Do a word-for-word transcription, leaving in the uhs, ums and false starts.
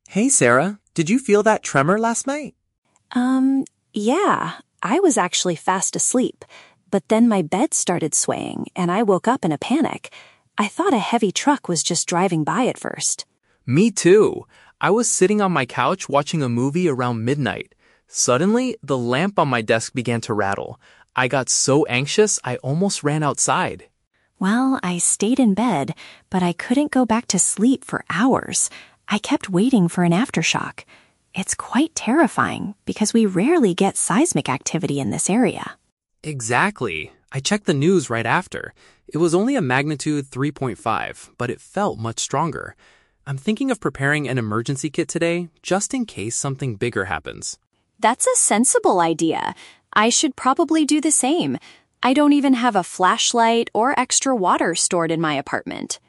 Hey, Sarah, did you feel that tremor last night? Um, yeah, I was actually fast asleep, but then my bed started swaying and I woke up in a panic. I thought a heavy truck was just driving by at first. Me too. I was sitting on my couch watching a movie around midnight. Suddenly, the lamp on my desk began to rattle. I got so anxious, I almost ran outside. Well, I stayed in bed, but I couldn't go back to sleep for hours. I kept waiting for an aftershock. It's quite terrifying because we rarely get seismic activity in this area. Exactly. I checked the news right after. It was only a magnitude three point five, but it felt much stronger. I'm thinking of preparing an emergency kit today, just in case something bigger happens. That's a sensible idea. I should probably do the same. I don't even have a flashlight or extra water stored in my apartment.